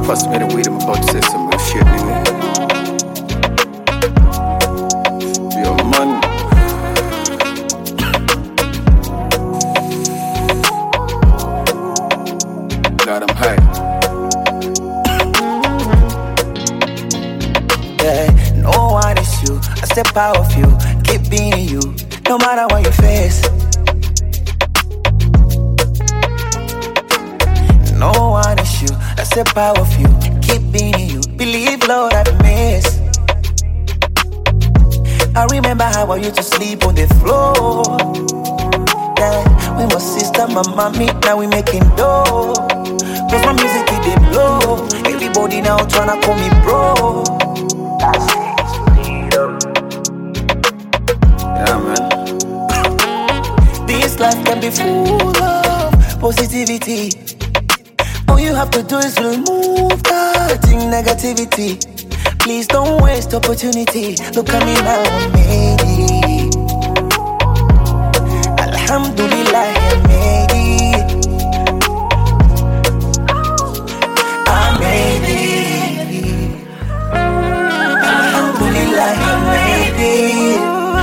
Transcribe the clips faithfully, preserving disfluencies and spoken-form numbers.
Pass me the weed, I'm about to say some real shit, nigga. Yo, man. God, I'm high. Yeah, no one is you. I step out of you, keep being you, no matter what you face. No one is you. I step out of you, keep being you. Believe, Lord, I've missed. I remember how I used to sleep on the floor. Yeah, with my sister, my mommy, now we making dough. Cause my music keep it blow. Everybody now tryna call me bro. Yeah, man. This life can be full of positivity. All you have to do is remove that negativity. Please don't waste opportunity. Look at me now, I made it. Alhamdulillah, I made it. I made it. Alhamdulillah, I made it.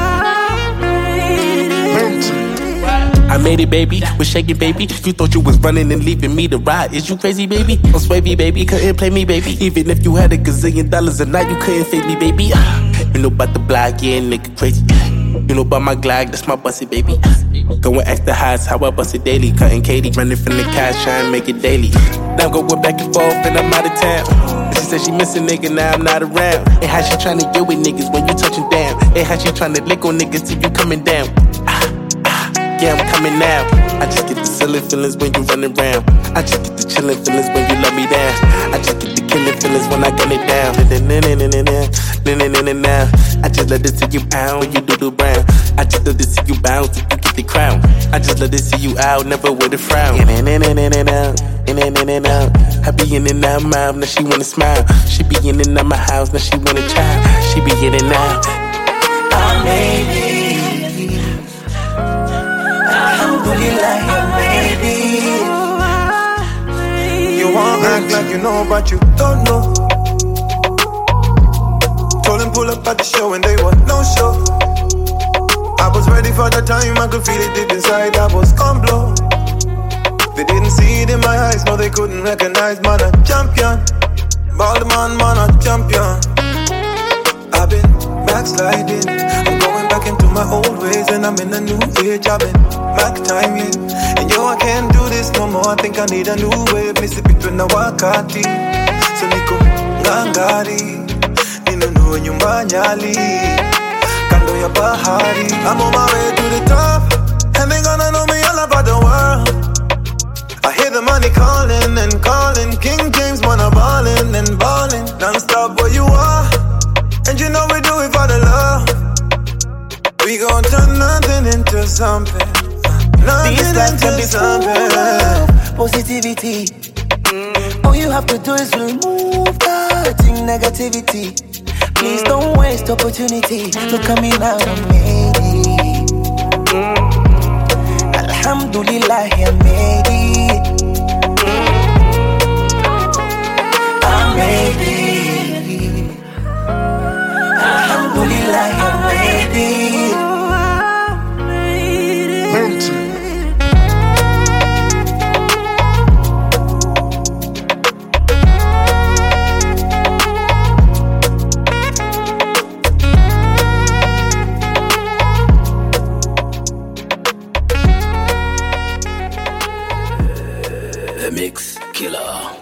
I made it, baby, was shaking, baby. You thought you was running and leaving me to ride. Is you crazy, baby? I'm swavy, baby, couldn't play me, baby. Even if you had a gazillion dollars a night, you couldn't fade me, baby. You know about the block, yeah, nigga crazy. You know about my glide, that's my bussy, baby. Going extra highs, how I bust it daily. Cutting Katie, running from the cash, trying to make it daily. Now I'm going back and forth and I'm out of town. She said she miss a nigga, now I'm not around. And how she tryna deal with niggas when you touching down. And how she tryna lick on niggas till you coming down. Yeah, I'm coming now. I just get the silly feelings when you running around. I just get the chillin' feelings when you let me down. I just get the killing feelings when I gun it down. I just let it see you out when you do the brown. I just let it see you bounce till you get the crown. I just let it see you out, never with a frown. In and in and in and out, in and in and out. I be in and out my mouth, now she wanna smile. She be in and out my house, now she want a child. She be in and out. I made it. Alhamdulillah, I made it. You wanna act like you know, but you don't know. Told them pull up at the show and they were no show. I was ready for the time, I could feel it deep inside, I was gon' blow. They didn't see it in my eyes, no they couldn't recognize, man, a champion. Bald man, man, a champion. I've been backsliding, I'm going back into my old ways, and I'm in a new age. I've been back timing, and yo, I can't do this no more. I think I need a new wave. Miss it between the wakati, so niko ngangari, ninunue nyumba Nyali, kando ya bahari. I'm on my way to the top, and they gonna know me all about the world. I hear the money calling and calling. King James wanna ballin' and ballin'. Non-stop where you are, and you know we do it for the love. We gon' turn nothing into something. Nothing This life can be into full something. of positivity. All you have to do is remove that negativity. Please don't waste opportunity. Look at me now, I made it. Alhamdulillah, I made it. I made it. Alhamdulillah, I made it. The Mix Killer.